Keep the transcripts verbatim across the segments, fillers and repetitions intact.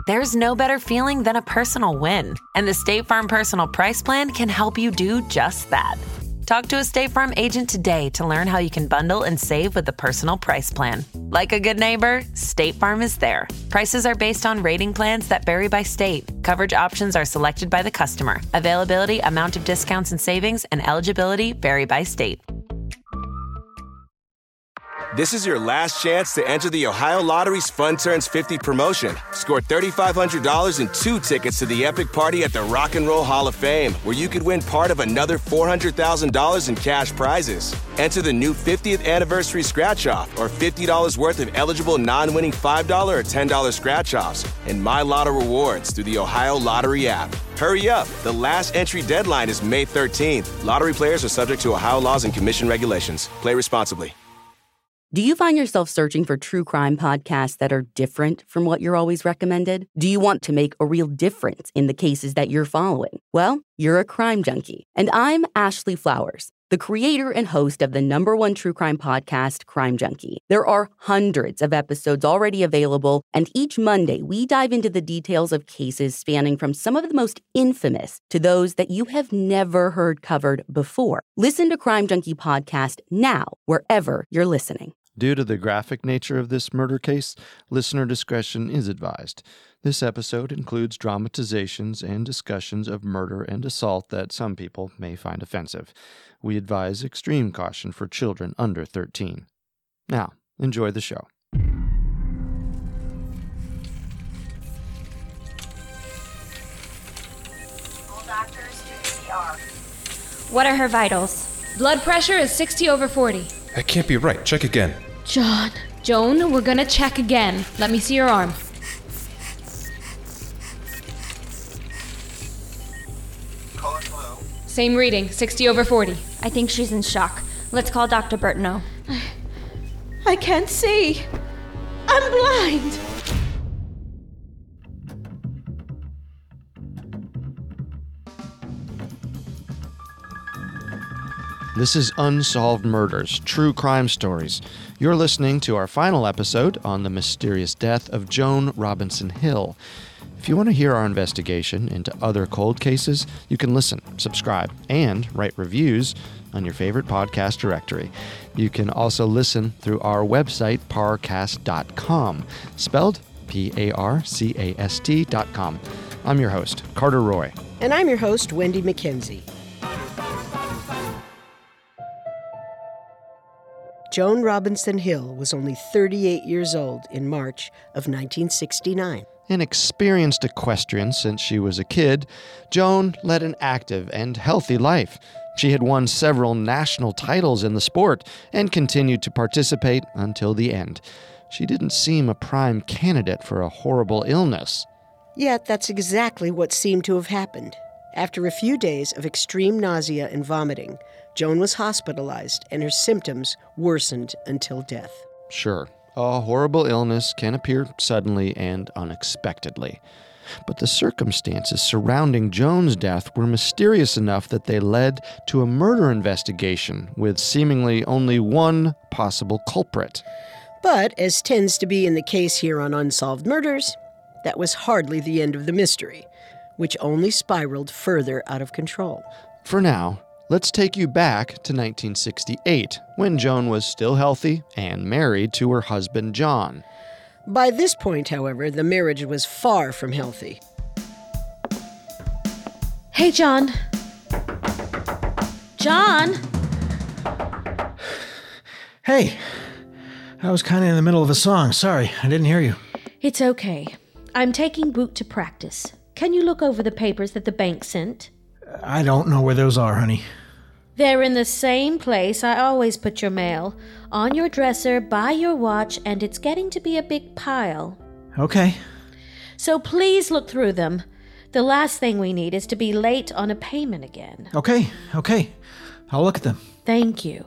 There's no better feeling than a personal win, and the State Farm Personal Price Plan can help you do just that. Talk to a State Farm agent today to learn how you can bundle and save with the Personal Price Plan. Like a good neighbor, State Farm is there. Prices are based on rating plans that vary by state. Coverage options are selected by the customer. Availability, amount of discounts and savings, and eligibility vary by state. This is your last chance to enter the Ohio Lottery's Fun Turns fifty promotion. Score three thousand five hundred dollars and two tickets to the epic party at the Rock and Roll Hall of Fame, where you could win part of another four hundred thousand dollars in cash prizes. Enter the new fiftieth anniversary scratch-off or fifty dollars worth of eligible non-winning five dollars or ten dollars scratch-offs and My Lotto rewards through the Ohio Lottery app. Hurry up. The last entry deadline is May thirteenth. Lottery players are subject to Ohio laws and commission regulations. Play responsibly. Do you find yourself searching for true crime podcasts that are different from what you're always recommended? Do you want to make a real difference in the cases that you're following? Well, you're a crime junkie. And I'm Ashley Flowers, the creator and host of the number one true crime podcast, Crime Junkie. There are hundreds of episodes already available, and each Monday we dive into the details of cases spanning from some of the most infamous to those that you have never heard covered before. Listen to Crime Junkie Podcast now, wherever you're listening. Due to the graphic nature of this murder case, listener discretion is advised. This episode includes dramatizations and discussions of murder and assault that some people may find offensive. We advise extreme caution for children under thirteen. Now, enjoy the show. All doctors do C R. What are her vitals? Blood pressure is sixty over forty. That can't be right. Check again. John. Joan, we're gonna check again. Let me see your arm. Same reading, sixty over forty. I think she's in shock. Let's call Doctor Bertineau. I, I can't see. I'm blind. This is Unsolved Murders, True Crime Stories. You're listening to our final episode on the mysterious death of Joan Robinson Hill. If you want to hear our investigation into other cold cases, you can listen, subscribe, and write reviews on your favorite podcast directory. You can also listen through our website, parcast dot com, spelled P A R C A S T dot com. I'm your host, Carter Roy. And I'm your host, Wendy McKenzie. Joan Robinson Hill was only thirty-eight years old in March of nineteen sixty-nine. An experienced equestrian since she was a kid, Joan led an active and healthy life. She had won several national titles in the sport and continued to participate until the end. She didn't seem a prime candidate for a horrible illness. Yet that's exactly what seemed to have happened. After a few days of extreme nausea and vomiting, Joan was hospitalized and her symptoms worsened until death. Sure, a horrible illness can appear suddenly and unexpectedly. But the circumstances surrounding Joan's death were mysterious enough that they led to a murder investigation with seemingly only one possible culprit. But, as tends to be in the case here on Unsolved Murders, that was hardly the end of the mystery, which only spiraled further out of control. For now, let's take you back to nineteen sixty-eight, when Joan was still healthy and married to her husband, John. By this point, however, the marriage was far from healthy. Hey, John. John! Hey, I was kind of in the middle of a song. Sorry, I didn't hear you. It's okay. I'm taking Boot to practice. Can you look over the papers that the bank sent? I don't know where those are, honey. They're in the same place I always put your mail. On your dresser, by your watch, and it's getting to be a big pile. Okay. So please look through them. The last thing we need is to be late on a payment again. Okay, okay. I'll look at them. Thank you.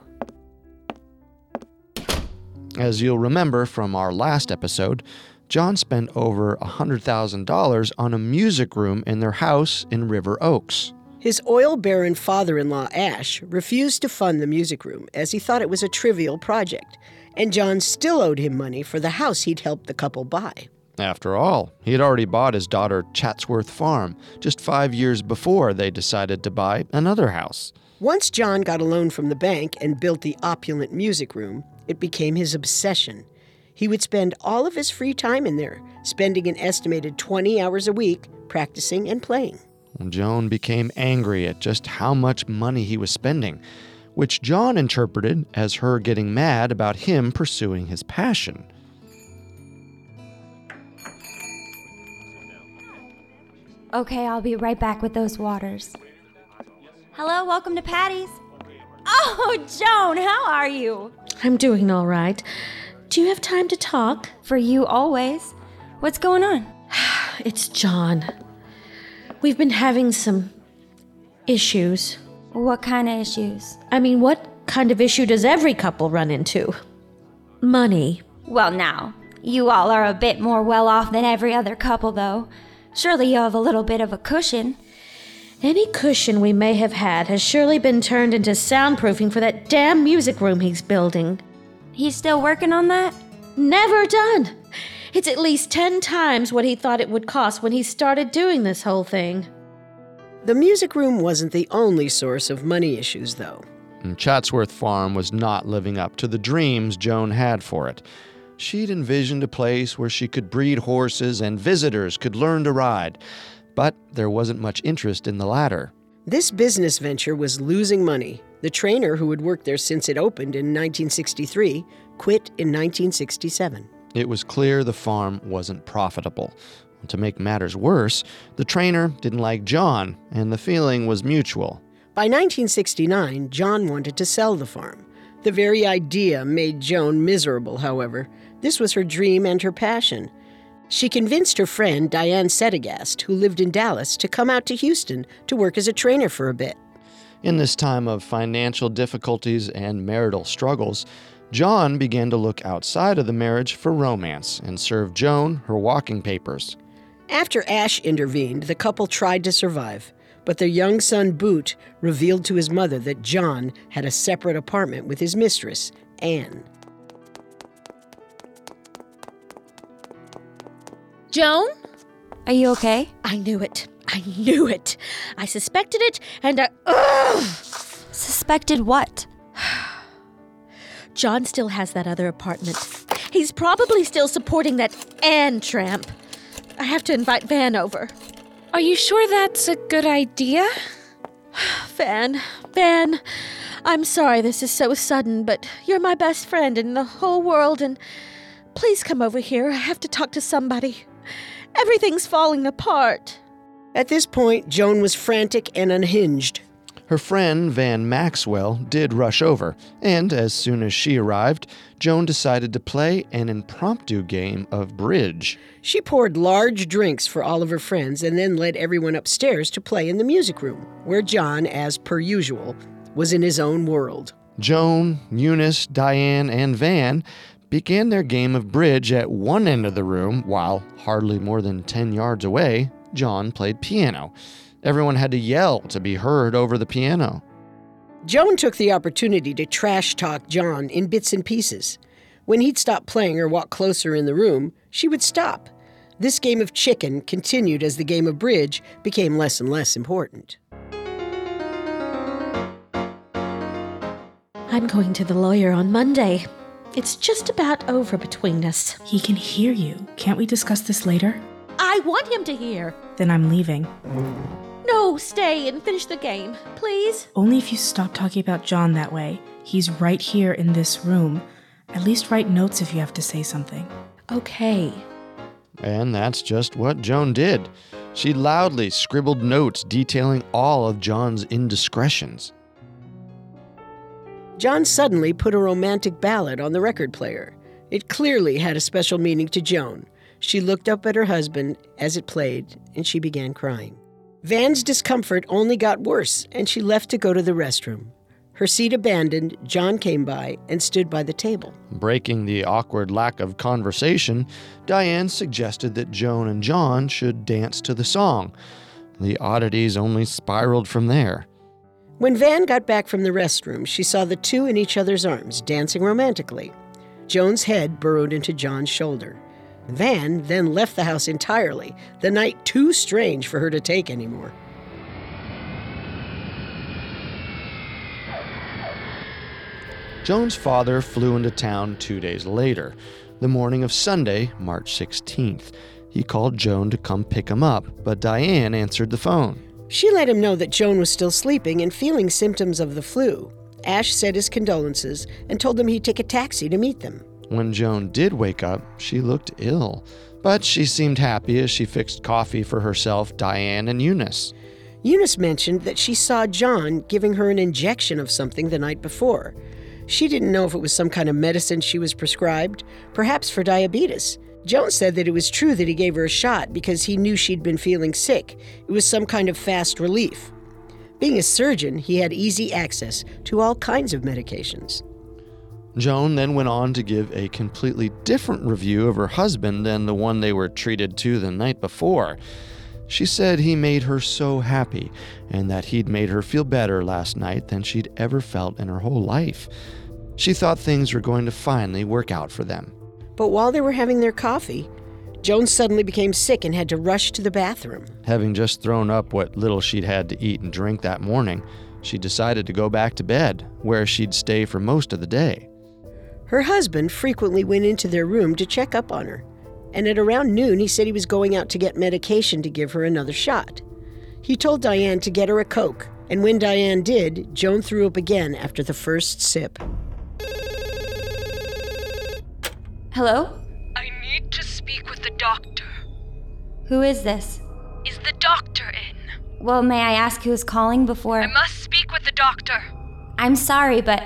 As you'll remember from our last episode, John spent over one hundred thousand dollars on a music room in their house in River Oaks. His oil baron father-in-law, Ash, refused to fund the music room as he thought it was a trivial project, and John still owed him money for the house he'd helped the couple buy. After all, he had already bought his daughter Chatsworth Farm just five years before they decided to buy another house. Once John got a loan from the bank and built the opulent music room, it became his obsession. He would spend all of his free time in there, spending an estimated twenty hours a week practicing and playing. Joan became angry at just how much money he was spending, which John interpreted as her getting mad about him pursuing his passion. Okay, I'll be right back with those waters. Hello, welcome to Patty's. Oh, Joan, how are you? I'm doing all right. Do you have time to talk? For you, always. What's going on? It's John. We've been having some issues. What kind of issues? I mean, what kind of issue does every couple run into? Money. Well, now, you all are a bit more well off than every other couple, though. Surely you have a little bit of a cushion. Any cushion we may have had has surely been turned into soundproofing for that damn music room he's building. He's still working on that? Never done. It's at least ten times what he thought it would cost when he started doing this whole thing. The music room wasn't the only source of money issues, though. And Chatsworth Farm was not living up to the dreams Joan had for it. She'd envisioned a place where she could breed horses and visitors could learn to ride, but there wasn't much interest in the latter. This business venture was losing money. The trainer, who had worked there since it opened in nineteen sixty-three, quit in nineteen sixty-seven. It was clear the farm wasn't profitable. To make matters worse, the trainer didn't like John, and the feeling was mutual. By nineteen sixty-nine, John wanted to sell the farm. The very idea made Joan miserable, however. This was her dream and her passion. She convinced her friend, Diane Setagast, who lived in Dallas, to come out to Houston to work as a trainer for a bit. In this time of financial difficulties and marital struggles, John began to look outside of the marriage for romance and served Joan her walking papers. After Ash intervened, the couple tried to survive, but their young son, Boot, revealed to his mother that John had a separate apartment with his mistress, Anne. Joan? Are you okay? I knew it. I knew it. I suspected it, and I... Ugh! Suspected what? John still has that other apartment. He's probably still supporting that Anne tramp. I have to invite Van over. Are you sure that's a good idea? Van, Van, I'm sorry this is so sudden, but you're my best friend in the whole world, and please come over here. I have to talk to somebody. Everything's falling apart. At this point, Joan was frantic and unhinged. Her friend, Van Maxwell, did rush over, and as soon as she arrived, Joan decided to play an impromptu game of bridge. She poured large drinks for all of her friends and then led everyone upstairs to play in the music room, where John, as per usual, was in his own world. Joan, Eunice, Diane, and Van began their game of bridge at one end of the room, while, hardly more than ten yards away, John played piano. Everyone had to yell to be heard over the piano. Joan took the opportunity to trash-talk John in bits and pieces. When he'd stop playing or walk closer in the room, she would stop. This game of chicken continued as the game of bridge became less and less important. I'm going to the lawyer on Monday. It's just about over between us. He can hear you. Can't we discuss this later? I want him to hear. Then I'm leaving. No, stay and finish the game, please. Only if you stop talking about John that way. He's right here in this room. At least write notes if you have to say something. Okay. And that's just what Joan did. She loudly scribbled notes detailing all of John's indiscretions. John suddenly put a romantic ballad on the record player. It clearly had a special meaning to Joan. She looked up at her husband as it played, and she began crying. Van's discomfort only got worse, and she left to go to the restroom. Her seat abandoned, John came by and stood by the table. Breaking the awkward lack of conversation, Diane suggested that Joan and John should dance to the song. The oddities only spiraled from there. When Van got back from the restroom, she saw the two in each other's arms, dancing romantically. Joan's head burrowed into John's shoulder. Van then left the house entirely, the night too strange for her to take anymore. Joan's father flew into town two days later, the morning of Sunday, March sixteenth. He called Joan to come pick him up, but Diane answered the phone. She let him know that Joan was still sleeping and feeling symptoms of the flu. Ash said his condolences and told him he'd take a taxi to meet them. When Joan did wake up, she looked ill, but she seemed happy as she fixed coffee for herself, Diane, and Eunice. Eunice mentioned that she saw John giving her an injection of something the night before. She didn't know if it was some kind of medicine she was prescribed, perhaps for diabetes. Joan said that it was true that he gave her a shot because he knew she'd been feeling sick. It was some kind of fast relief. Being a surgeon, he had easy access to all kinds of medications. Joan then went on to give a completely different review of her husband than the one they were treated to the night before. She said he made her so happy and that he'd made her feel better last night than she'd ever felt in her whole life. She thought things were going to finally work out for them. But while they were having their coffee, Joan suddenly became sick and had to rush to the bathroom. Having just thrown up what little she'd had to eat and drink that morning, she decided to go back to bed, where she'd stay for most of the day. Her husband frequently went into their room to check up on her, and at around noon he said he was going out to get medication to give her another shot. He told Diane to get her a Coke, and when Diane did, Joan threw up again after the first sip. Hello? I need to speak with the doctor. Who is this? Is the doctor in? Well, may I ask who's calling before... I must speak with the doctor. I'm sorry, but...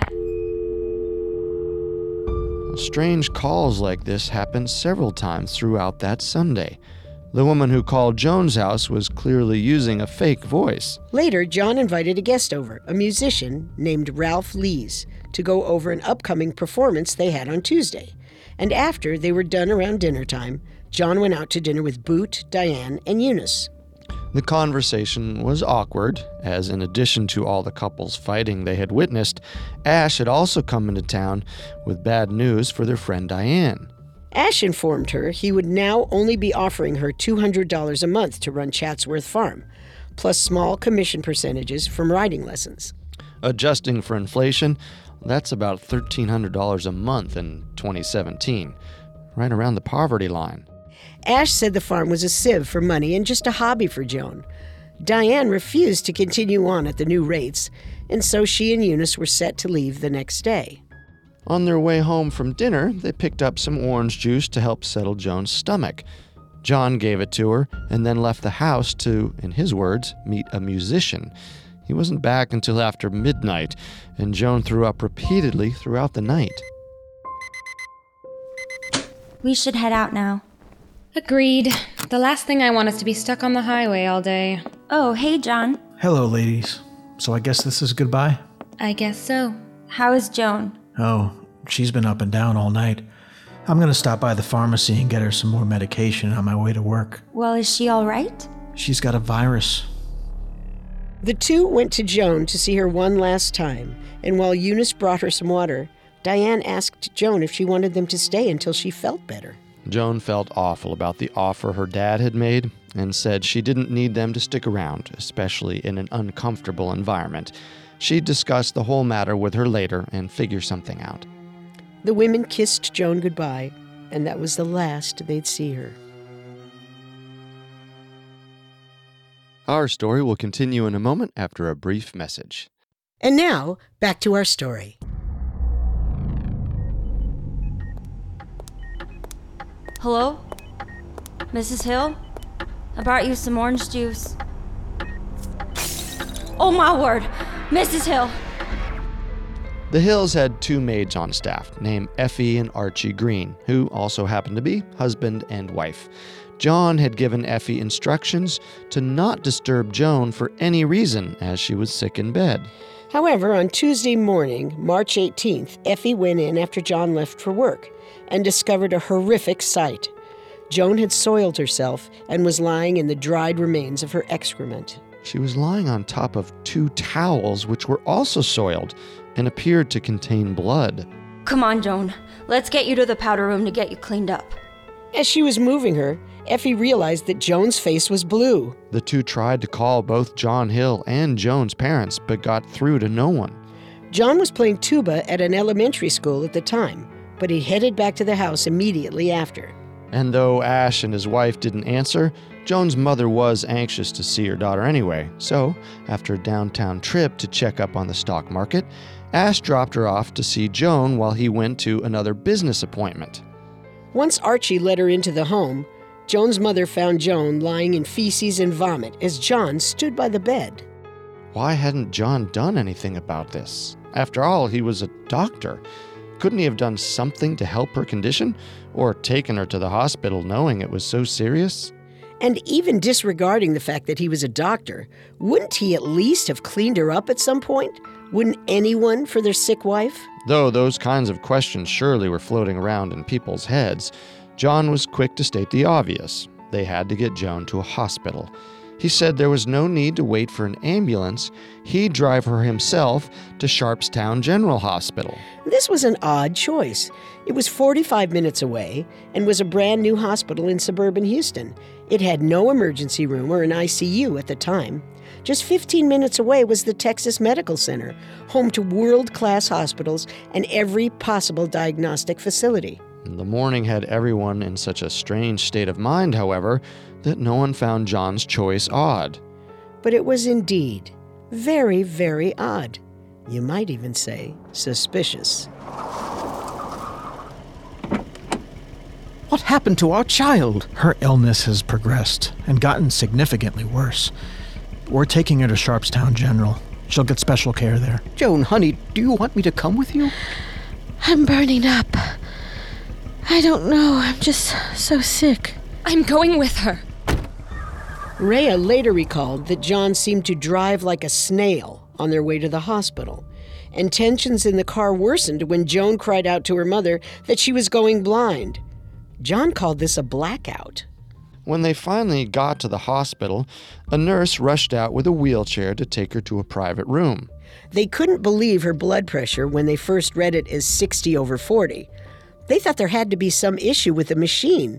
Strange calls like this happened several times throughout that Sunday. The woman who called Joan's house was clearly using a fake voice. Later, John invited a guest over, a musician named Ralph Lees, to go over an upcoming performance they had on Tuesday. And after they were done around dinner time, John went out to dinner with Boot, Diane, and Eunice. The conversation was awkward, as in addition to all the couples fighting they had witnessed, Ash had also come into town with bad news for their friend Diane. Ash informed her he would now only be offering her two hundred dollars a month to run Chatsworth Farm, plus small commission percentages from riding lessons. Adjusting for inflation, that's about thirteen hundred dollars a month in twenty seventeen, right around the poverty line. Ash said the farm was a sieve for money and just a hobby for Joan. Diane refused to continue on at the new rates, and so she and Eunice were set to leave the next day. On their way home from dinner, they picked up some orange juice to help settle Joan's stomach. John gave it to her and then left the house to, in his words, meet a musician. He wasn't back until after midnight, and Joan threw up repeatedly throughout the night. We should head out now. Agreed. The last thing I want is to be stuck on the highway all day. Oh, hey, John. Hello, ladies. So I guess this is goodbye? I guess so. How is Joan? Oh, she's been up and down all night. I'm going to stop by the pharmacy and get her some more medication on my way to work. Well, is she all right? She's got a virus. The two went to Joan to see her one last time, and while Eunice brought her some water, Diane asked Joan if she wanted them to stay until she felt better. Joan felt awful about the offer her dad had made and said she didn't need them to stick around, especially in an uncomfortable environment. She'd discuss the whole matter with her later and figure something out. The women kissed Joan goodbye, and that was the last they'd see her. Our story will continue in a moment after a brief message. And now, back to our story. Hello? Missus Hill? I brought you some orange juice. Oh my word! Missus Hill! The Hills had two maids on staff, named Effie and Archie Green, who also happened to be husband and wife. John had given Effie instructions to not disturb Joan for any reason, as she was sick in bed. However, on Tuesday morning, March eighteenth, Effie went in after John left for work and discovered a horrific sight. Joan had soiled herself and was lying in the dried remains of her excrement. She was lying on top of two towels, which were also soiled and appeared to contain blood. Come on, Joan. Let's get you to the powder room to get you cleaned up. As she was moving her, Effie realized that Joan's face was blue. The two tried to call both John Hill and Joan's parents, but got through to no one. John was playing tuba at an elementary school at the time, but he headed back to the house immediately after. And though Ash and his wife didn't answer, Joan's mother was anxious to see her daughter anyway. So, after a downtown trip to check up on the stock market, Ash dropped her off to see Joan while he went to another business appointment. Once Archie led her into the home, Joan's mother found Joan lying in feces and vomit as John stood by the bed. Why hadn't John done anything about this? After all, he was a doctor. Couldn't he have done something to help her condition? Or taken her to the hospital knowing it was so serious? And even disregarding the fact that he was a doctor, wouldn't he at least have cleaned her up at some point? Wouldn't anyone for their sick wife? Though those kinds of questions surely were floating around in people's heads, John was quick to state the obvious. They had to get Joan to a hospital. He said there was no need to wait for an ambulance. He'd drive her himself to Sharpstown General Hospital. This was an odd choice. It was forty-five minutes away and was a brand new hospital in suburban Houston. It had no emergency room or an I C U at the time. Just fifteen minutes away was the Texas Medical Center, home to world-class hospitals and every possible diagnostic facility. The morning had everyone in such a strange state of mind, however, that no one found John's choice odd. But it was indeed very, very odd. You might even say suspicious. What happened to our child? Her illness has progressed and gotten significantly worse. We're taking her to Sharpstown General. She'll get special care there. Joan, honey, do you want me to come with you? I'm burning up. I don't know. I'm just so sick. I'm going with her. Rhea later recalled that John seemed to drive like a snail on their way to the hospital, and tensions in the car worsened when Joan cried out to her mother that she was going blind. John called this a blackout. When they finally got to the hospital, a nurse rushed out with a wheelchair to take her to a private room. They couldn't believe her blood pressure when they first read it as sixty over forty. They thought there had to be some issue with the machine.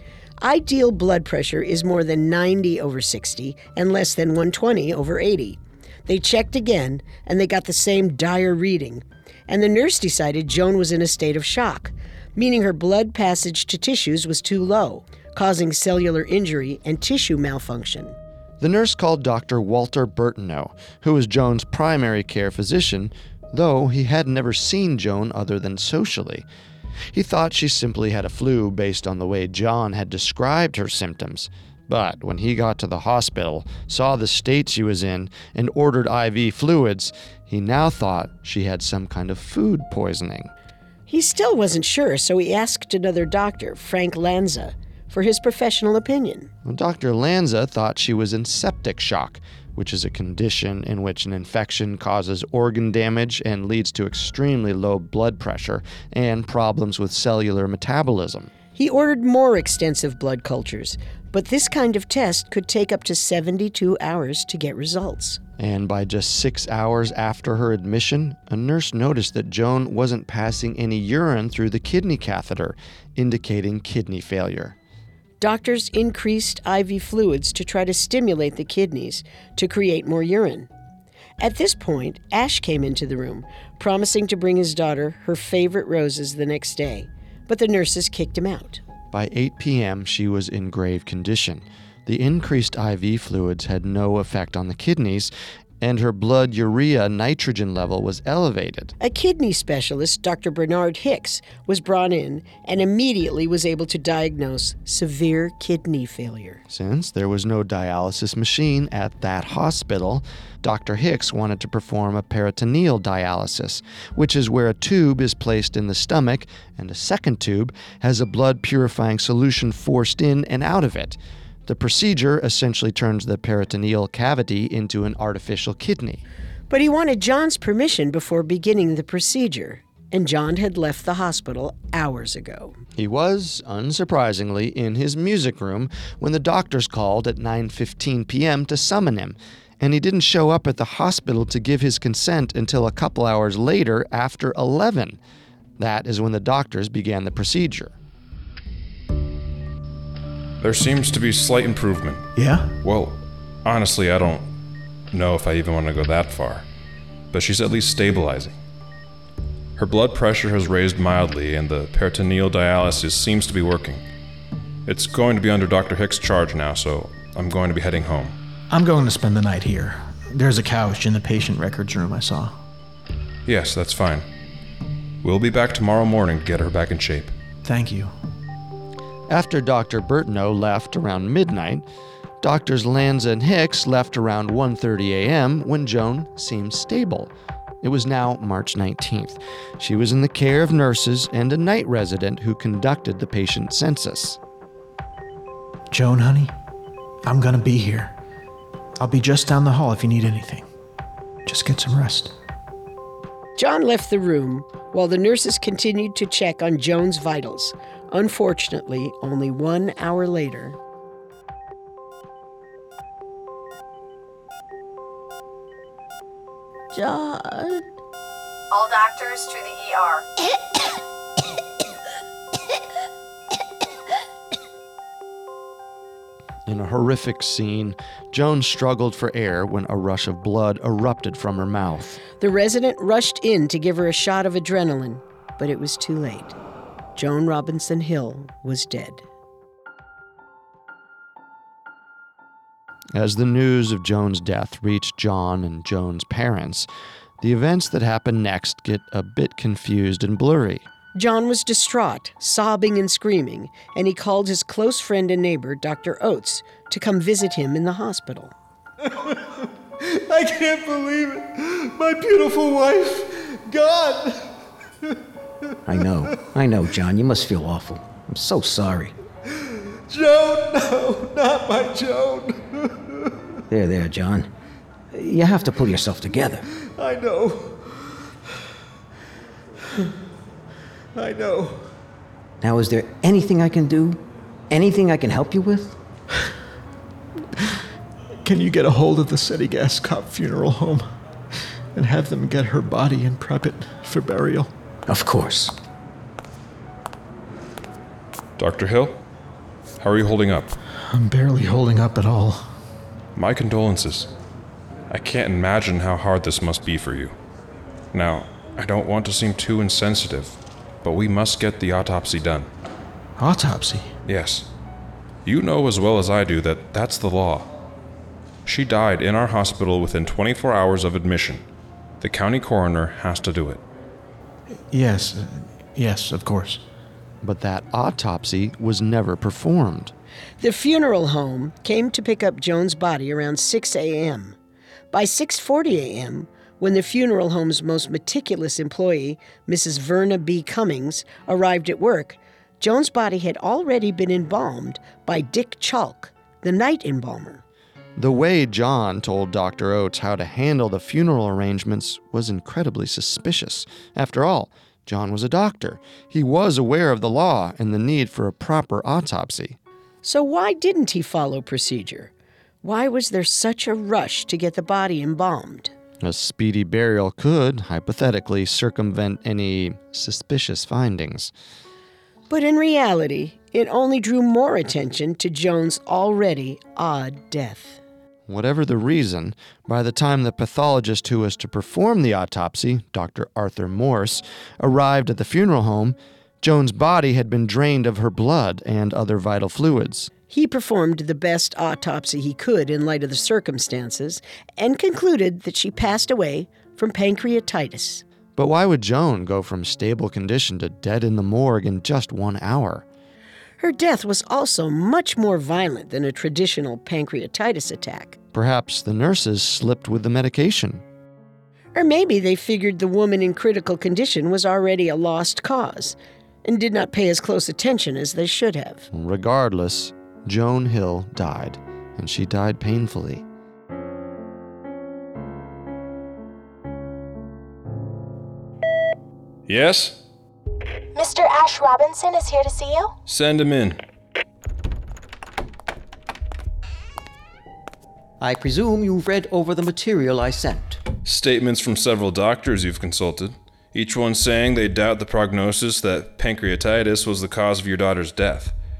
Ideal blood pressure is more than ninety over sixty and less than one twenty over eighty. They checked again, and they got the same dire reading. And the nurse decided Joan was in a state of shock, meaning her blood passage to tissues was too low, causing cellular injury and tissue malfunction. The nurse called Doctor Walter Burtonow, who was Joan's primary care physician, though he had never seen Joan other than socially. He thought she simply had a flu based on the way John had described her symptoms. But when he got to the hospital, saw the state she was in, and ordered I V fluids, he now thought she had some kind of food poisoning. He still wasn't sure, so he asked another doctor, Frank Lanza, for his professional opinion. Well, Doctor Lanza thought she was in septic shock, which is a condition in which an infection causes organ damage and leads to extremely low blood pressure and problems with cellular metabolism. He ordered more extensive blood cultures, but this kind of test could take up to seventy-two hours to get results. And by just six hours after her admission, a nurse noticed that Joan wasn't passing any urine through the kidney catheter, indicating kidney failure. Doctors increased I V fluids to try to stimulate the kidneys to create more urine. At this point, Ash came into the room, promising to bring his daughter her favorite roses the next day, but the nurses kicked him out. By eight p.m., she was in grave condition. The increased I V fluids had no effect on the kidneys, and her blood urea nitrogen level was elevated. A kidney specialist, Doctor Bernard Hicks, was brought in and immediately was able to diagnose severe kidney failure. Since there was no dialysis machine at that hospital, Doctor Hicks wanted to perform a peritoneal dialysis, which is where a tube is placed in the stomach and a second tube has a blood-purifying solution forced in and out of it. The procedure essentially turns the peritoneal cavity into an artificial kidney. But he wanted John's permission before beginning the procedure, and John had left the hospital hours ago. He was, unsurprisingly, in his music room when the doctors called at nine fifteen p.m. to summon him, and he didn't show up at the hospital to give his consent until a couple hours later after eleven. That is when the doctors began the procedure. There seems to be slight improvement. Yeah? Well, honestly, I don't know if I even want to go that far. But she's at least stabilizing. Her blood pressure has raised mildly, and the peritoneal dialysis seems to be working. It's going to be under Doctor Hick's charge now, so I'm going to be heading home. I'm going to spend the night here. There's a couch in the patient records room I saw. Yes, that's fine. We'll be back tomorrow morning to get her back in shape. Thank you. After Doctor Burtno left around midnight, Doctors Lanza and Hicks left around one thirty a.m. when Joan seemed stable. It was now March nineteenth. She was in the care of nurses and a night resident who conducted the patient census. Joan, honey, I'm gonna be here. I'll be just down the hall if you need anything. Just get some rest. John left the room while the nurses continued to check on Joan's vitals. Unfortunately, only one hour later. John. All doctors to the E R. In a horrific scene, Joan struggled for air when a rush of blood erupted from her mouth. The resident rushed in to give her a shot of adrenaline, but it was too late. Joan Robinson Hill was dead. As the news of Joan's death reached John and Joan's parents, the events that happened next get a bit confused and blurry. John was distraught, sobbing and screaming, and he called his close friend and neighbor, Doctor Oates, to come visit him in the hospital. I can't believe it. My beautiful wife, gone. I know. I know, John. You must feel awful. I'm so sorry. Joan, no, not my Joan. There, there, John. You have to pull yourself together. I know. I know. Now, is there anything I can do? Anything I can help you with? Can you get a hold of the City Gas Cop Funeral Home and have them get her body and prep it for burial? Of course. Doctor Hill, how are you holding up? I'm barely holding up at all. My condolences. I can't imagine how hard this must be for you. Now, I don't want to seem too insensitive, but we must get the autopsy done. Autopsy? Yes. You know as well as I do that that's the law. She died in our hospital within twenty-four hours of admission. The county coroner has to do it. Yes, uh, yes, of course. But that autopsy was never performed. The funeral home came to pick up Joan's body around six a.m. By six forty a.m., when the funeral home's most meticulous employee, Missus Verna B. Cummings, arrived at work, Joan's body had already been embalmed by Dick Chalk, the night embalmer. The way John told Doctor Oates how to handle the funeral arrangements was incredibly suspicious. After all, John was a doctor. He was aware of the law and the need for a proper autopsy. So why didn't he follow procedure? Why was there such a rush to get the body embalmed? A speedy burial could, hypothetically, circumvent any suspicious findings. But in reality, it only drew more attention to Joan's already odd death. Whatever the reason, by the time the pathologist who was to perform the autopsy, Doctor Arthur Morse, arrived at the funeral home, Joan's body had been drained of her blood and other vital fluids. He performed the best autopsy he could in light of the circumstances and concluded that she passed away from pancreatitis. But why would Joan go from stable condition to dead in the morgue in just one hour? Her death was also much more violent than a traditional pancreatitis attack. Perhaps the nurses slipped with the medication. Or maybe they figured the woman in critical condition was already a lost cause and did not pay as close attention as they should have. Regardless, Joan Hill died, and she died painfully. Yes? Mister Ash Robinson is here to see you. Send him in. I presume you've read over the material I sent. Statements from several doctors you've consulted, each one saying they doubt the prognosis that pancreatitis was the cause of your daughter's death.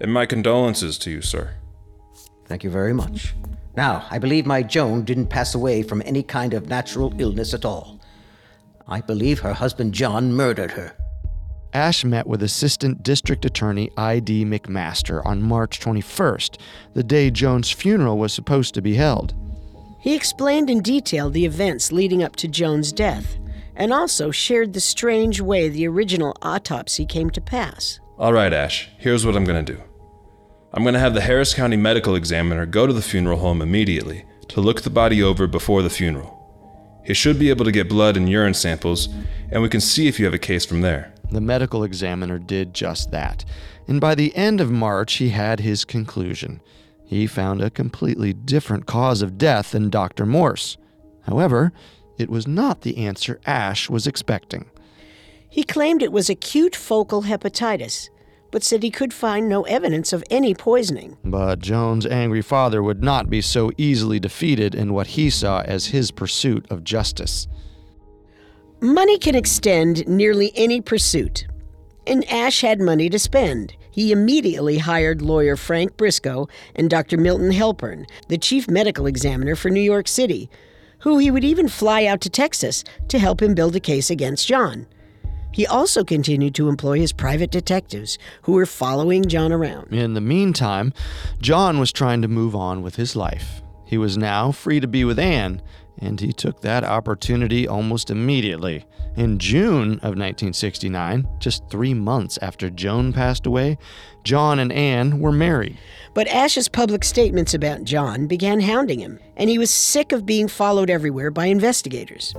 And my condolences to you, sir. Thank you very much. Now, I believe my Joan didn't pass away from any kind of natural illness at all. I believe her husband John murdered her. Ash met with Assistant District Attorney I D McMaster on March twenty-first, the day Joan's funeral was supposed to be held. He explained in detail the events leading up to Joan's death, and also shared the strange way the original autopsy came to pass. All right, Ash, here's what I'm going to do. I'm going to have the Harris County Medical Examiner go to the funeral home immediately to look the body over before the funeral. He should be able to get blood and urine samples, and we can see if you have a case from there. The medical examiner did just that, and by the end of March, he had his conclusion. He found a completely different cause of death than Doctor Morse. However, it was not the answer Ash was expecting. He claimed it was acute focal hepatitis, but said he could find no evidence of any poisoning. But Joan's angry father would not be so easily defeated in what he saw as his pursuit of justice. Money can extend nearly any pursuit, and Ash had money to spend. He immediately hired lawyer Frank Briscoe and Doctor Milton Halpern, the chief medical examiner for New York City, who he would even fly out to Texas to help him build a case against John. He also continued to employ his private detectives, who were following John around. In the meantime, John was trying to move on with his life. He was now free to be with Anne, and he took that opportunity almost immediately. In June of nineteen sixty-nine, just three months after Joan passed away, John and Anne were married. But Ash's public statements about John began hounding him, and he was sick of being followed everywhere by investigators.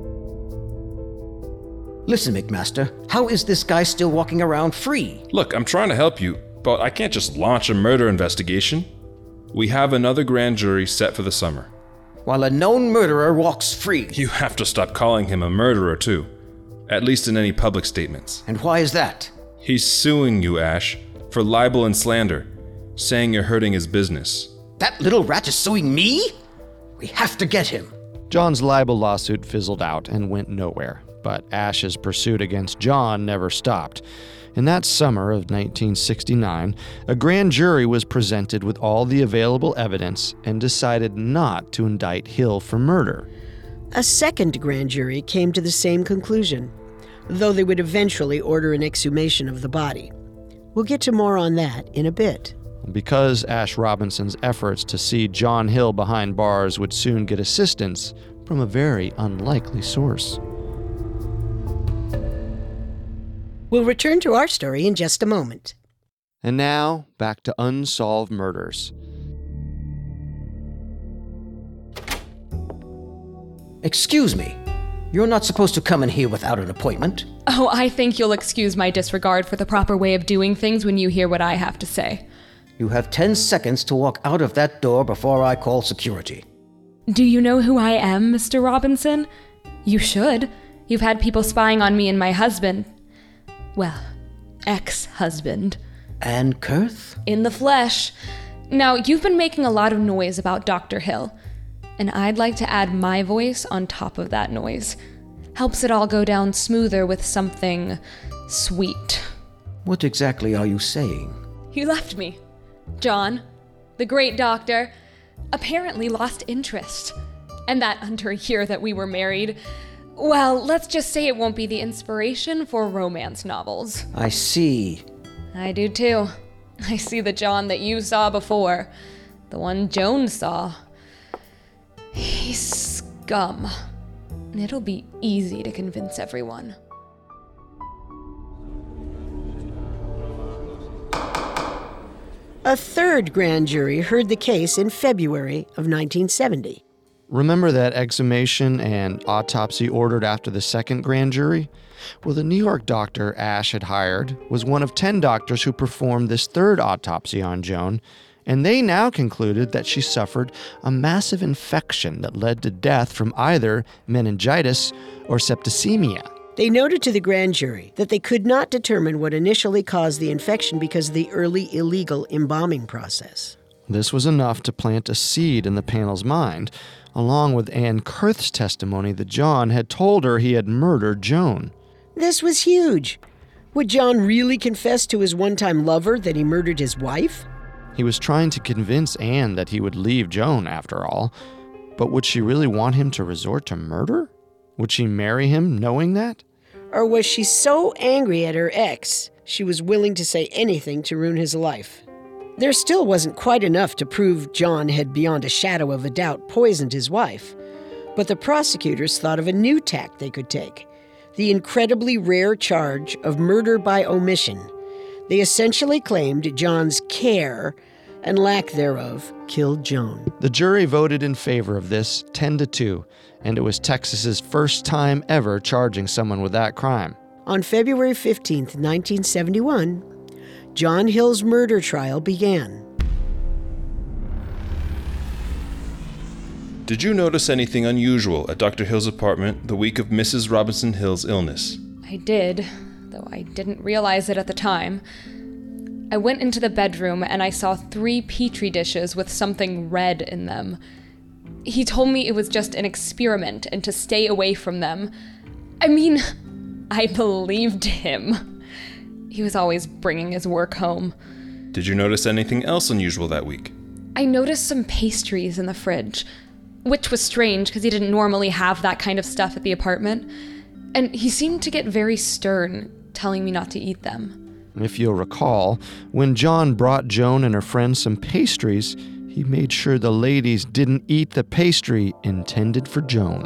Listen, McMaster, how is this guy still walking around free? Look, I'm trying to help you, but I can't just launch a murder investigation. We have another grand jury set for the summer. While a known murderer walks free. You have to stop calling him a murderer, too. At least in any public statements. And why is that? He's suing you, Ash, for libel and slander, saying you're hurting his business. That little rat is suing me? We have to get him. John's libel lawsuit fizzled out and went nowhere, but Ash's pursuit against John never stopped. In that summer of nineteen sixty-nine, a grand jury was presented with all the available evidence and decided not to indict Hill for murder. A second grand jury came to the same conclusion, though they would eventually order an exhumation of the body. We'll get to more on that in a bit. Because Ash Robinson's efforts to see John Hill behind bars would soon get assistance from a very unlikely source. We'll return to our story in just a moment. And now, back to Unsolved Murders. Excuse me. You're not supposed to come in here without an appointment. Oh, I think you'll excuse my disregard for the proper way of doing things when you hear what I have to say. You have ten seconds to walk out of that door before I call security. Do you know who I am, Mister Robinson? You should. You've had people spying on me and my husband. Well, ex-husband. Anne Kurth? In the flesh. Now, you've been making a lot of noise about Doctor Hill, and I'd like to add my voice on top of that noise. Helps it all go down smoother with something sweet. What exactly are you saying? He left me. John, the great doctor, apparently lost interest. And that under a year that we were married, well, let's just say it won't be the inspiration for romance novels. I see. I do too. I see the John that you saw before. The one Joan saw. He's scum. It'll be easy to convince everyone. A third grand jury heard the case in February of nineteen seventy. Remember that exhumation and autopsy ordered after the second grand jury? Well, the New York doctor Ash had hired was one of ten doctors who performed this third autopsy on Joan, and they now concluded that she suffered a massive infection that led to death from either meningitis or septicemia. They noted to the grand jury that they could not determine what initially caused the infection because of the early illegal embalming process. This was enough to plant a seed in the panel's mind, along with Anne Kurth's testimony that John had told her he had murdered Joan. This was huge. Would John really confess to his one-time lover that he murdered his wife? He was trying to convince Anne that he would leave Joan after all. But would she really want him to resort to murder? Would she marry him knowing that? Or was she so angry at her ex, she was willing to say anything to ruin his life? There still wasn't quite enough to prove John had beyond a shadow of a doubt poisoned his wife. But the prosecutors thought of a new tack they could take. The incredibly rare charge of murder by omission. They essentially claimed John's care and lack thereof killed Joan. The jury voted in favor of this ten to two, and it was Texas's first time ever charging someone with that crime. On February fifteenth, nineteen seventy-one, John Hill's murder trial began. Did you notice anything unusual at Doctor Hill's apartment the week of Missus Robinson Hill's illness? I did, though I didn't realize it at the time. I went into the bedroom and I saw three petri dishes with something red in them. He told me it was just an experiment and to stay away from them. I mean, I believed him. He was always bringing his work home. Did you notice anything else unusual that week? I noticed some pastries in the fridge, which was strange because he didn't normally have that kind of stuff at the apartment. And he seemed to get very stern, telling me not to eat them. If you'll recall, when John brought Joan and her friends some pastries, he made sure the ladies didn't eat the pastry intended for Joan.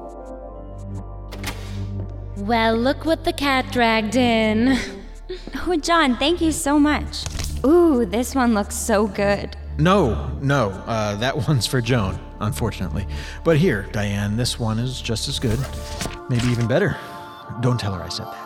Well, look what the cat dragged in. Oh, John, thank you so much. Ooh, this one looks so good. No, no, uh, that one's for Joan, unfortunately. But here, Diane, this one is just as good. Maybe even better. Don't tell her I said that.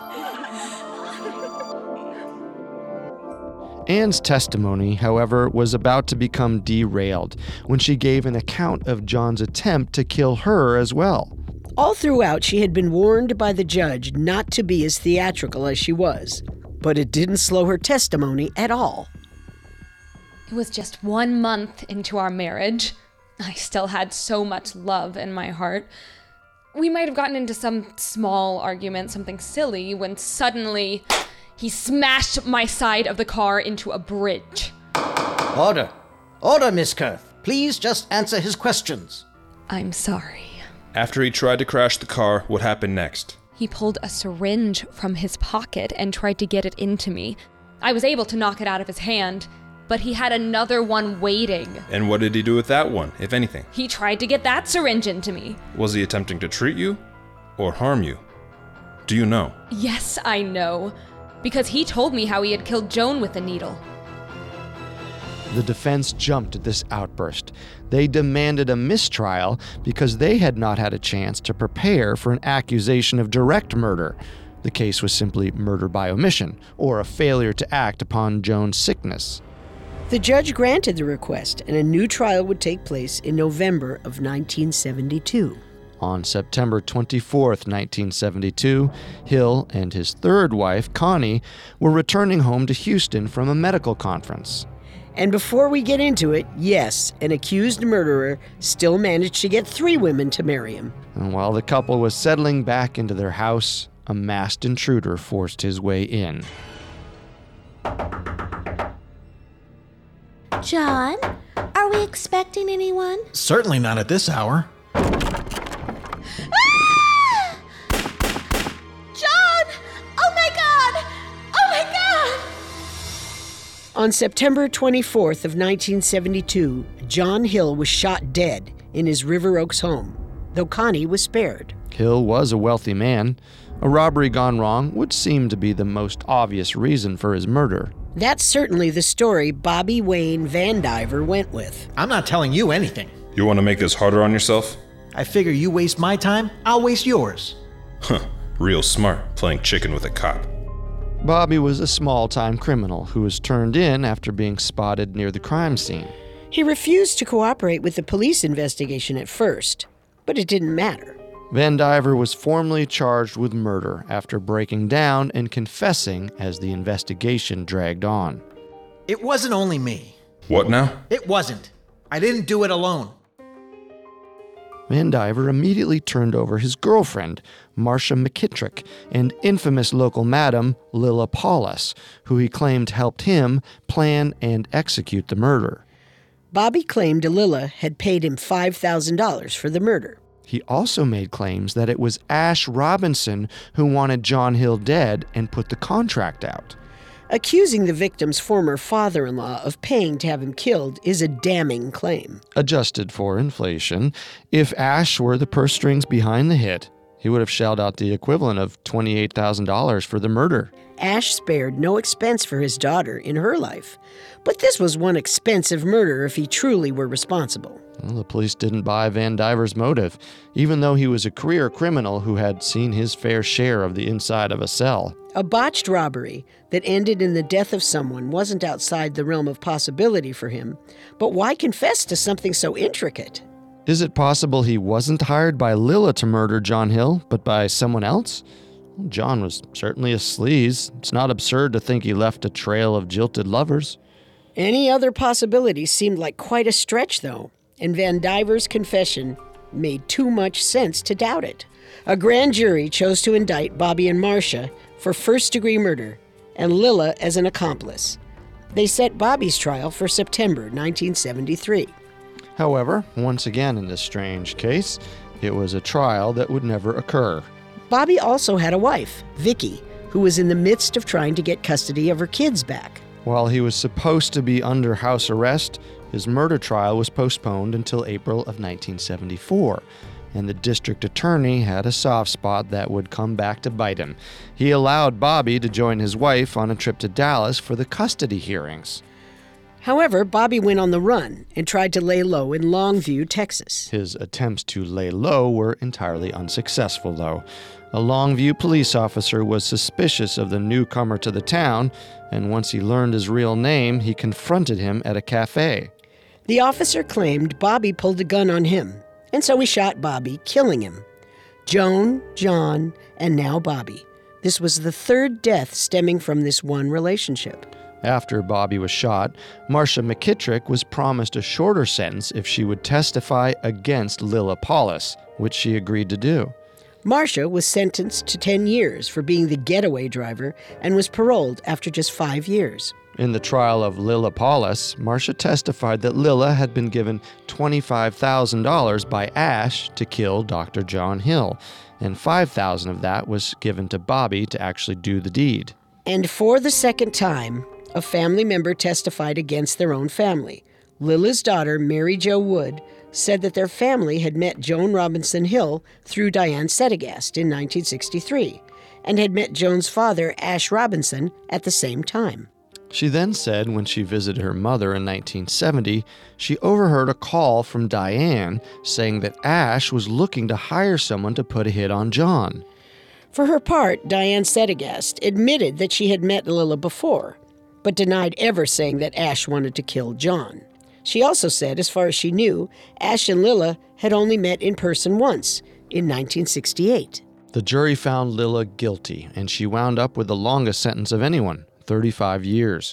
Anne's testimony, however, was about to become derailed when she gave an account of John's attempt to kill her as well. All throughout, she had been warned by the judge not to be as theatrical as she was, but it didn't slow her testimony at all. It was just one month into our marriage. I still had so much love in my heart. We might have gotten into some small argument, something silly, when suddenly he smashed my side of the car into a bridge. Order. Order, Miss Kurth. Please just answer his questions. I'm sorry. After he tried to crash the car, what happened next? He pulled a syringe from his pocket and tried to get it into me. I was able to knock it out of his hand, but he had another one waiting. And what did he do with that one, if anything? He tried to get that syringe into me. Was he attempting to treat you or harm you? Do you know? Yes, I know. Because he told me how he had killed Joan with a needle. The defense jumped at this outburst. They demanded a mistrial because they had not had a chance to prepare for an accusation of direct murder. The case was simply murder by omission, or a failure to act upon Joan's sickness. The judge granted the request, and a new trial would take place in November of nineteen seventy-two. On September twenty-fourth, nineteen seventy-two, Hill and his third wife, Connie, were returning home to Houston from a medical conference. And before we get into it, yes, an accused murderer still managed to get three women to marry him. And while the couple was settling back into their house, a masked intruder forced his way in. John, are we expecting anyone? Certainly not at this hour. Ah! John! Oh my God! Oh my God! On September twenty-fourth of nineteen seventy-two, John Hill was shot dead in his River Oaks home, though Connie was spared. Hill was a wealthy man. A robbery gone wrong would seem to be the most obvious reason for his murder. That's certainly the story Bobby Wayne Vandiver went with. I'm not telling you anything. You want to make this harder on yourself? I figure you waste my time, I'll waste yours. Huh, real smart, playing chicken with a cop. Bobby was a small-time criminal who was turned in after being spotted near the crime scene. He refused to cooperate with the police investigation at first, but it didn't matter. Vandiver was formally charged with murder after breaking down and confessing as the investigation dragged on. It wasn't only me. What now? It wasn't. I didn't do it alone. Vandiver immediately turned over his girlfriend, Marcia McKittrick, and infamous local madam, Lilla Paulus, who he claimed helped him plan and execute the murder. Bobby claimed Lilla had paid him five thousand dollars for the murder. He also made claims that it was Ash Robinson who wanted John Hill dead and put the contract out. Accusing the victim's former father-in-law of paying to have him killed is a damning claim. Adjusted for inflation, if Ash were the purse strings behind the hit, he would have shelled out the equivalent of twenty-eight thousand dollars for the murder. Ash spared no expense for his daughter in her life, but this was one expensive murder if he truly were responsible. Well, the police didn't buy Vandiver's motive, even though he was a career criminal who had seen his fair share of the inside of a cell. A botched robbery that ended in the death of someone wasn't outside the realm of possibility for him, but why confess to something so intricate? Is it possible he wasn't hired by Lilla to murder John Hill, but by someone else? Well, John was certainly a sleaze. It's not absurd to think he left a trail of jilted lovers. Any other possibility seemed like quite a stretch, though, and Vandiver's confession made too much sense to doubt it. A grand jury chose to indict Bobby and Marcia for first-degree murder and Lilla as an accomplice. They set Bobby's trial for September nineteen seventy-three. However, once again in this strange case, it was a trial that would never occur. Bobby also had a wife, Vicky, who was in the midst of trying to get custody of her kids back. While he was supposed to be under house arrest, his murder trial was postponed until April of nineteen seventy-four, and the district attorney had a soft spot that would come back to bite him. He allowed Bobby to join his wife on a trip to Dallas for the custody hearings. However, Bobby went on the run and tried to lay low in Longview, Texas. His attempts to lay low were entirely unsuccessful, though. A Longview police officer was suspicious of the newcomer to the town, and once he learned his real name, he confronted him at a cafe. The officer claimed Bobby pulled a gun on him, and so he shot Bobby, killing him. Joan, John, and now Bobby. This was the third death stemming from this one relationship. After Bobby was shot, Marcia McKittrick was promised a shorter sentence if she would testify against Lilla Paulus, which she agreed to do. Marcia was sentenced to ten years for being the getaway driver and was paroled after just five years. In the trial of Lilla Paulus, Marcia testified that Lilla had been given twenty-five thousand dollars by Ash to kill Doctor John Hill, and five thousand dollars of that was given to Bobby to actually do the deed. And for the second time, a family member testified against their own family. Lilla's daughter, Mary Jo Wood, said that their family had met Joan Robinson Hill through Diane Settegast in nineteen sixty-three and had met Joan's father, Ash Robinson, at the same time. She then said when she visited her mother in nineteen seventy, she overheard a call from Diane saying that Ash was looking to hire someone to put a hit on John. For her part, Diane Settegast admitted that she had met Lilla before, but denied ever saying that Ash wanted to kill John. She also said, as far as she knew, Ash and Lilla had only met in person once, in nineteen sixty-eight. The jury found Lilla guilty, and she wound up with the longest sentence of anyone, thirty-five years.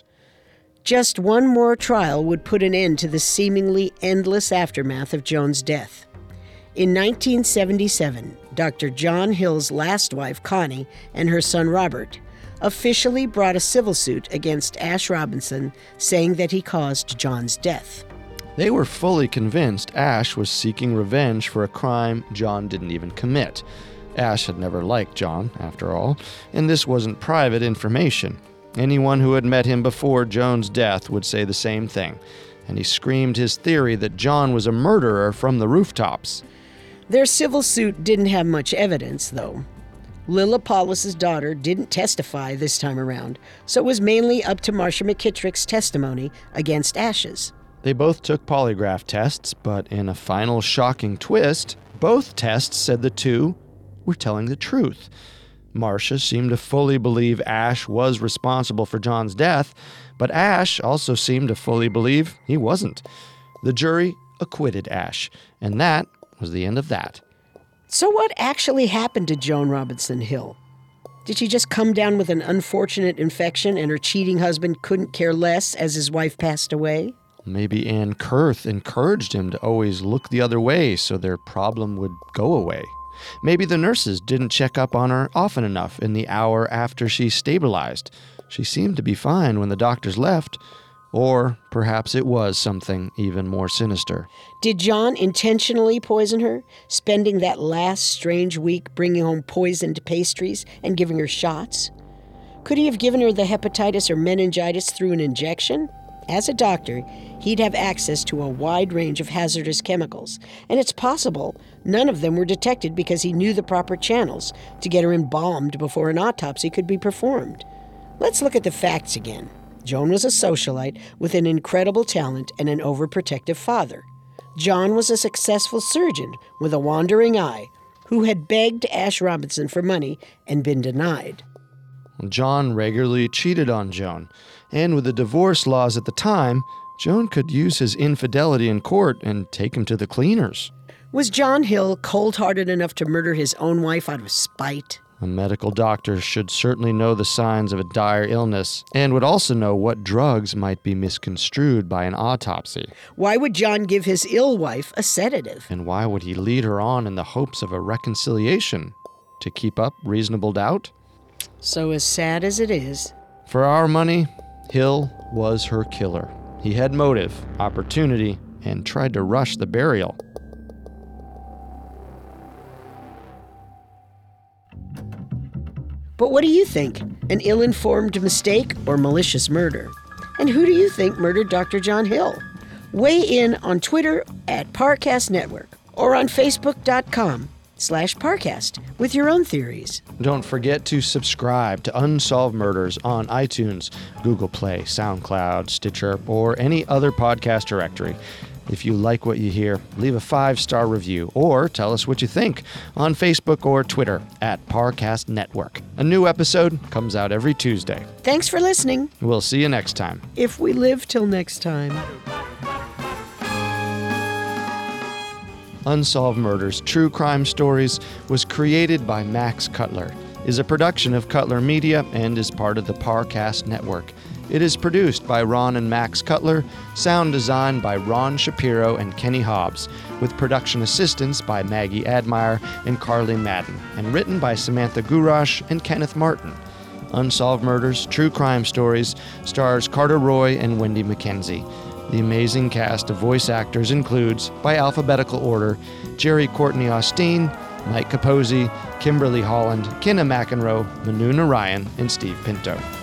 Just one more trial would put an end to the seemingly endless aftermath of Joan's death. In nineteen seventy-seven, Doctor John Hill's last wife, Connie, and her son, Robert, officially brought a civil suit against Ash Robinson, saying that he caused John's death. They were fully convinced Ash was seeking revenge for a crime John didn't even commit. Ash had never liked John, after all, and this wasn't private information. Anyone who had met him before Joan's death would say the same thing, and he screamed his theory that John was a murderer from the rooftops. Their civil suit didn't have much evidence, though. Lilla Paulus's daughter didn't testify this time around, so it was mainly up to Marcia McKittrick's testimony against Ash's. They both took polygraph tests, but in a final shocking twist, both tests said the two were telling the truth. Marcia seemed to fully believe Ash was responsible for John's death, but Ash also seemed to fully believe he wasn't. The jury acquitted Ash, and that was the end of that. So what actually happened to Joan Robinson Hill? Did she just come down with an unfortunate infection and her cheating husband couldn't care less as his wife passed away? Maybe Ann Kurth encouraged him to always look the other way so their problem would go away. Maybe the nurses didn't check up on her often enough in the hour after she stabilized. She seemed to be fine when the doctors left. Or perhaps it was something even more sinister. Did John intentionally poison her, spending that last strange week bringing home poisoned pastries and giving her shots? Could he have given her the hepatitis or meningitis through an injection? As a doctor, he'd have access to a wide range of hazardous chemicals, and it's possible none of them were detected because he knew the proper channels to get her embalmed before an autopsy could be performed. Let's look at the facts again. Joan was a socialite with an incredible talent and an overprotective father. John was a successful surgeon with a wandering eye who had begged Ash Robinson for money and been denied. John regularly cheated on Joan, and with the divorce laws at the time, Joan could use his infidelity in court and take him to the cleaners. Was John Hill cold-hearted enough to murder his own wife out of spite? A medical doctor should certainly know the signs of a dire illness and would also know what drugs might be misconstrued by an autopsy. Why would John give his ill wife a sedative? And why would he lead her on in the hopes of a reconciliation? To keep up reasonable doubt? So as sad as it is. For our money, Hill was her killer. He had motive, opportunity, and tried to rush the burial. But what do you think? An ill-informed mistake or malicious murder? And who do you think murdered Doctor John Hill? Weigh in on Twitter at Parcast Network or on Facebook.com slash Parcast with your own theories. Don't forget to subscribe to Unsolved Murders on iTunes, Google Play, SoundCloud, Stitcher, or any other podcast directory. If you like what you hear, leave a five-star review or tell us what you think on Facebook or Twitter at Parcast Network. A new episode comes out every Tuesday. Thanks for listening. We'll see you next time. If we live till next time. Unsolved Murders True Crime Stories was created by Max Cutler, is a production of Cutler Media, and is part of the Parcast Network. It is produced by Ron and Max Cutler, sound design by Ron Shapiro and Kenny Hobbs, with production assistance by Maggie Admire and Carly Madden, and written by Samantha Gurash and Kenneth Martin. Unsolved Murders True Crime Stories stars Carter Roy and Wendy McKenzie. The amazing cast of voice actors includes, by alphabetical order, Jerry Courtney Austin, Mike Capozzi, Kimberly Holland, Kenna McEnroe, Manu Narayan, and Steve Pinto.